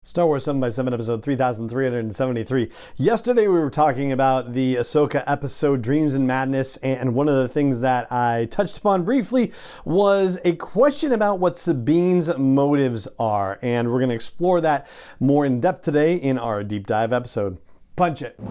Star Wars 7x7 episode 3373. Yesterday we were talking about the Ahsoka episode Dreams and Madness, and one of the things that I touched upon briefly was a question about what Sabine's motives are, and we're going to explore that more in depth today in our deep dive episode. Punch it.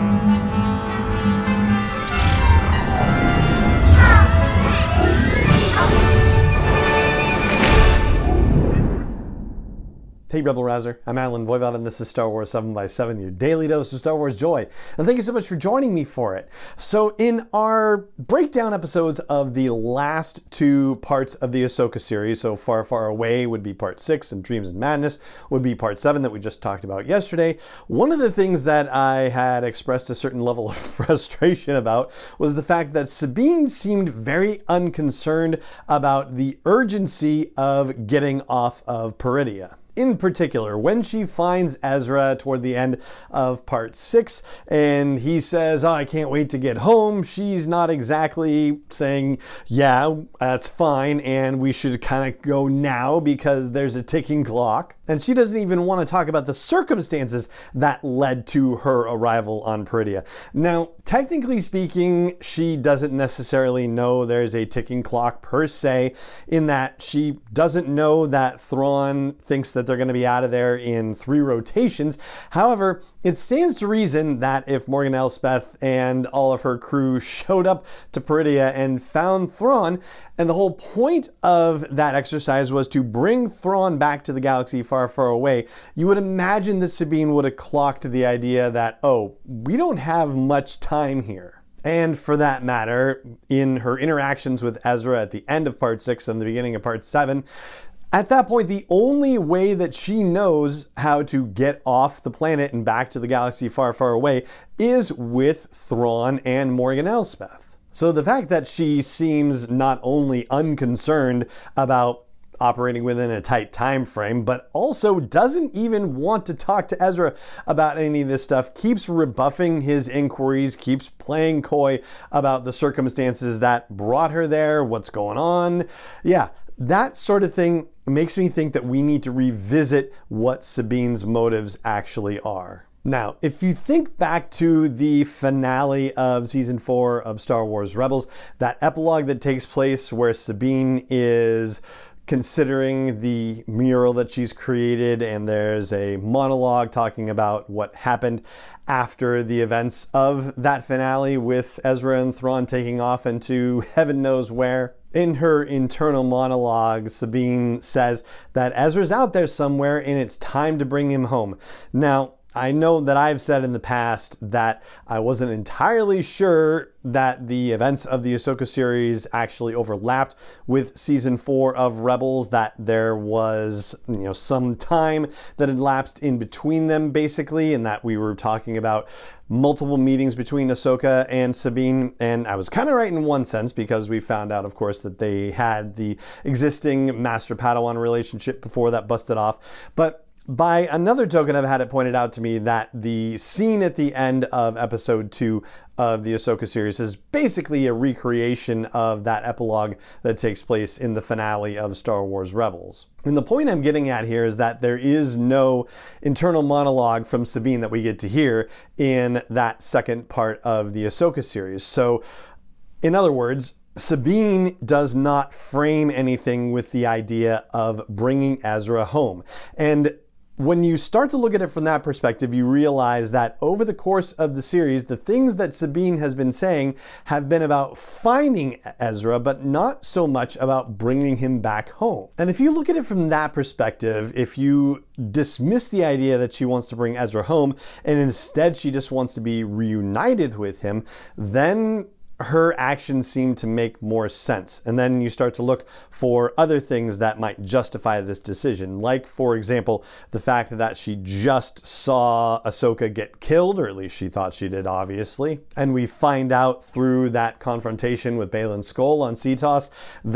Hey Rebel Rouser, I'm Alan Voivod and this is Star Wars 7x7, your daily dose of Star Wars joy. And thank you so much for joining me for it. So in our breakdown episodes of the last two parts of the Ahsoka series, so Far, Far Away would be part 6 and Dreams and Madness would be part 7 that we just talked about yesterday, one of the things that I had expressed a certain level of frustration about was the fact that Sabine seemed very unconcerned about the urgency of getting off of Peridea. In particular, when she finds Ezra toward the end of part 6 and he says, I can't wait to get home, she's not exactly saying, yeah, that's fine and we should kind of go now because there's a ticking clock. And she doesn't even want to talk about the circumstances that led to her arrival on Peridea. Now, technically speaking, she doesn't necessarily know there's a ticking clock per se, in that she doesn't know that Thrawn thinks that they're going to be out of there in 3 rotations. However, it stands to reason that if Morgan Elsbeth and all of her crew showed up to Peridea and found Thrawn, and the whole point of that exercise was to bring Thrawn back to the galaxy far, far away, you would imagine that Sabine would have clocked the idea that, oh, we don't have much time here. And for that matter, in her interactions with Ezra at the end of part 6 and the beginning of part 7, at that point, the only way that she knows how to get off the planet and back to the galaxy far, far away is with Thrawn and Morgan Elsbeth. So the fact that she seems not only unconcerned about operating within a tight time frame, but also doesn't even want to talk to Ezra about any of this stuff, keeps rebuffing his inquiries, keeps playing coy about the circumstances that brought her there, what's going on. Yeah, that sort of thing makes me think that we need to revisit what Sabine's motives actually are. Now, if you think back to the finale of season 4 of Star Wars Rebels, that epilogue that takes place where Sabine is considering the mural that she's created, and there's a monologue talking about what happened after the events of that finale with Ezra and Thrawn taking off into heaven knows where. In her internal monologue, Sabine says that Ezra's out there somewhere and it's time to bring him home. Now, I know that I've said in the past that I wasn't entirely sure that the events of the Ahsoka series actually overlapped with season 4 of Rebels, that there was, some time that had lapsed in between them basically, and that we were talking about multiple meetings between Ahsoka and Sabine. And I was kind of right in one sense, because we found out, of course, that they had the existing Master-Padawan relationship before that busted off. But by another token, I've had it pointed out to me that the scene at the end of episode 2 of the Ahsoka series is basically a recreation of that epilogue that takes place in the finale of Star Wars Rebels. And the point I'm getting at here is that there is no internal monologue from Sabine that we get to hear in that second part of the Ahsoka series. So, in other words, Sabine does not frame anything with the idea of bringing Ezra home. And when you start to look at it from that perspective, you realize that over the course of the series, the things that Sabine has been saying have been about finding Ezra, but not so much about bringing him back home. And if you look at it from that perspective, if you dismiss the idea that she wants to bring Ezra home, and instead she just wants to be reunited with him, then her actions seem to make more sense. And then you start to look for other things that might justify this decision. Like, for example, the fact that she just saw Ahsoka get killed, or at least she thought she did, obviously. And we find out through that confrontation with Baylan Skoll on Seatos that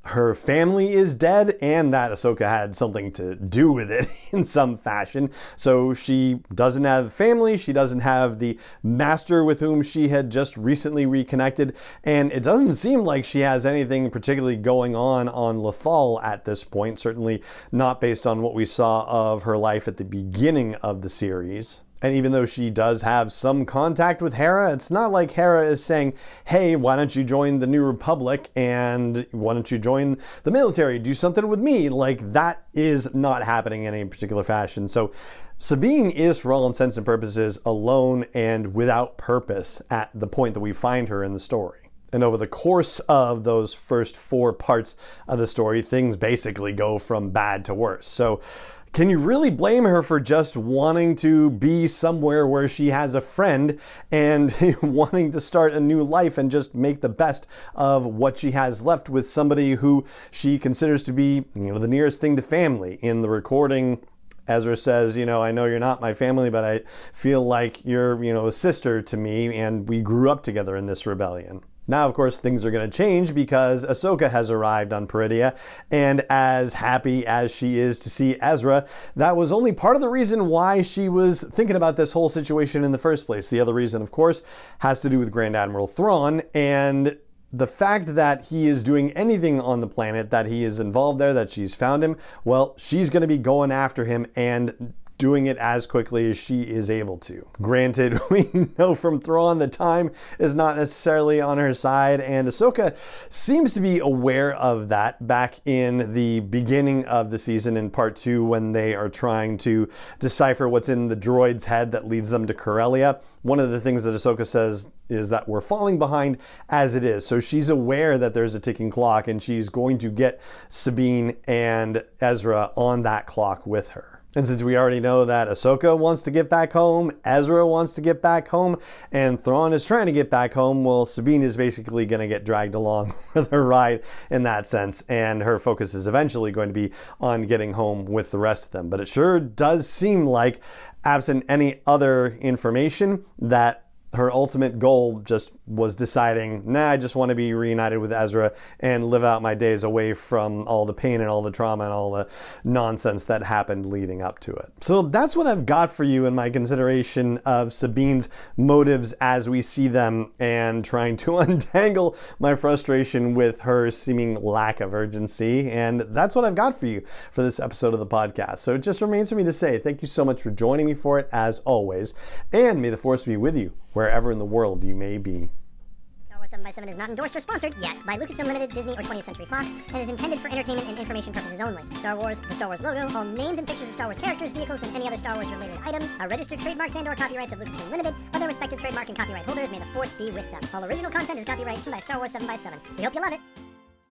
her family is dead and that Ahsoka had something to do with it in some fashion. So she doesn't have family, she doesn't have the master with whom she had just recently reconnected, and it doesn't seem like she has anything particularly going on Lothal at this point, certainly not based on what we saw of her life at the beginning of the series. And even though she does have some contact with Hera, it's not like Hera is saying, hey, why don't you join the New Republic and why don't you join the military, do something with me? Like, that is not happening in any particular fashion. So Sabine is, for all intents and purposes, alone and without purpose at the point that we find her in the story. And over the course of those first 4 parts of the story, things basically go from bad to worse. So can you really blame her for just wanting to be somewhere where she has a friend and wanting to start a new life and just make the best of what she has left with somebody who she considers to be, the nearest thing to family? In the recording, Ezra says, I know you're not my family, but I feel like you're, a sister to me, and we grew up together in this rebellion. Now, of course, things are going to change because Ahsoka has arrived on Peridea, and as happy as she is to see Ezra, that was only part of the reason why she was thinking about this whole situation in the first place. The other reason, of course, has to do with Grand Admiral Thrawn, and the fact that he is doing anything on the planet, that he is involved there, that she's found him, well, she's going to be going after him and doing it as quickly as she is able to. Granted, we know from Thrawn the time is not necessarily on her side, and Ahsoka seems to be aware of that back in the beginning of the season in part 2 when they are trying to decipher what's in the droid's head that leads them to Corellia. One of the things that Ahsoka says is that we're falling behind as it is. So she's aware that there's a ticking clock, and she's going to get Sabine and Ezra on that clock with her. And since we already know that Ahsoka wants to get back home, Ezra wants to get back home, and Thrawn is trying to get back home, well, Sabine is basically going to get dragged along for the ride in that sense, and her focus is eventually going to be on getting home with the rest of them. But it sure does seem like, absent any other information, that her ultimate goal just was deciding, I just want to be reunited with Ezra and live out my days away from all the pain and all the trauma and all the nonsense that happened leading up to it. So that's what I've got for you in my consideration of Sabine's motives as we see them, and trying to untangle my frustration with her seeming lack of urgency. And that's what I've got for you for this episode of the podcast. So it just remains for me to say thank you so much for joining me for it, as always, and may the Force be with you wherever in the world you may be. Star Wars 7x7 is not endorsed or sponsored yet by Lucasfilm Limited, Disney, or 20th Century Fox, and is intended for entertainment and information purposes only. Star Wars, the Star Wars logo, all names and pictures of Star Wars characters, vehicles, and any other Star Wars related items are registered trademarks and or copyrights of Lucasfilm Limited, or their respective trademark and copyright holders. May the Force be with them. All original content is copyrighted by Star Wars 7x7. We hope you love it.